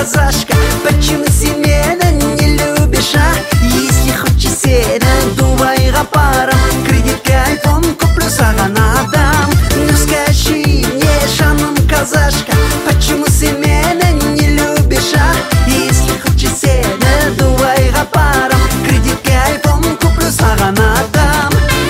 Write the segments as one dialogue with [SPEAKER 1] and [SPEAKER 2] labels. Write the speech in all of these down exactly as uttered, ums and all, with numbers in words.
[SPEAKER 1] казашка, почему ты меня не любишь, а? Если хочешь сена Дубайга парам, кредитка айфон куплю, саган отдам. Ну скажи мне, жаным казашка, почему ты меня не любишь, а? Если хочешь сена Дубайга парам, кредитка айфон куплю, саган отдам.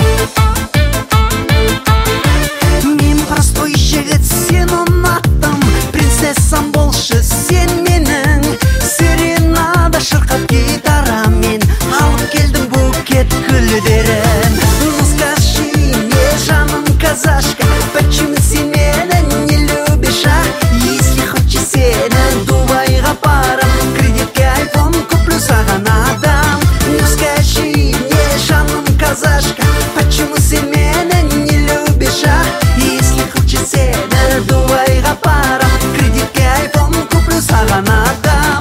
[SPEAKER 1] Мен простой жігіт, сен ұнаттым, принцессам болшы сен менің. Серенада шырқап гитарамен, алып келдім букет гүлдерін. Ну скажи мне, жаным казашка, почему ты меня не любишь, а? Если хочешь сені Дубайға парам, кредитке айфон куплю, саған отдам. Ну скажи мне, жаным казашка, почему ты меня не любишь, а? Если хочешь сені Дубайға парам, кредитке айфон куплю, саған отдам.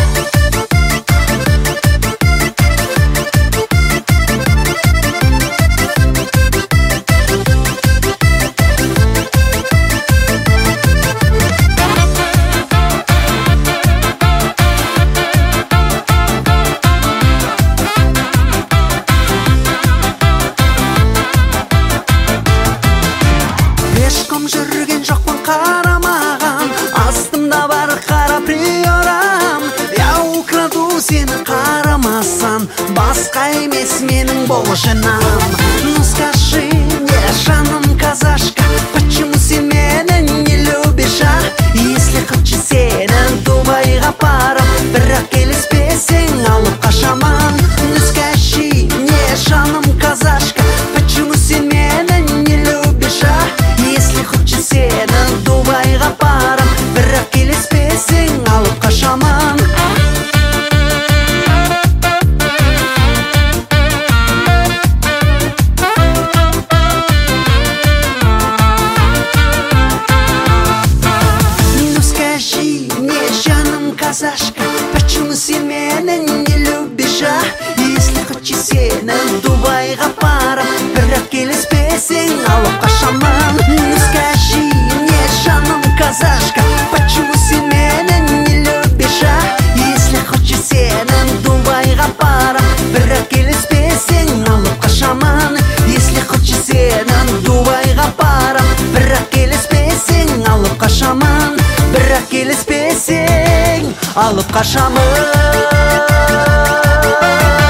[SPEAKER 1] Ешкім жүрген жоқпын қарамаған, астымда бар қара приорам. Я украду сені қарамасан, басқа емес менің болжанам. Ну скажи мне, жаным казашка, почему ты меня не любишь, а? Если хочешь сені Дубайға парам, бірақ келіспесең алып қашаман. Ну скажи мне, жаным казашка, почему ты меня не любишь, а? Если хочешь сені Дубайға парам, бірақ келіспесең алып қашаман. Ну скажи мне, жаным казашка, почему ты меня не любишь, а? Если хочешь сені Дубайға парам, бірақ келіспесең алып қашаман. Ну скажи мне, жаным казашка, почему ты меня не любишь, а? Если хочешь сені Дубайға парам, бірақ келіспесең алып қашаман. Если хочешь сені Дубайға парам, бірақ келіспесең алып қашаман. Бірақ келіспесең алып қашаман.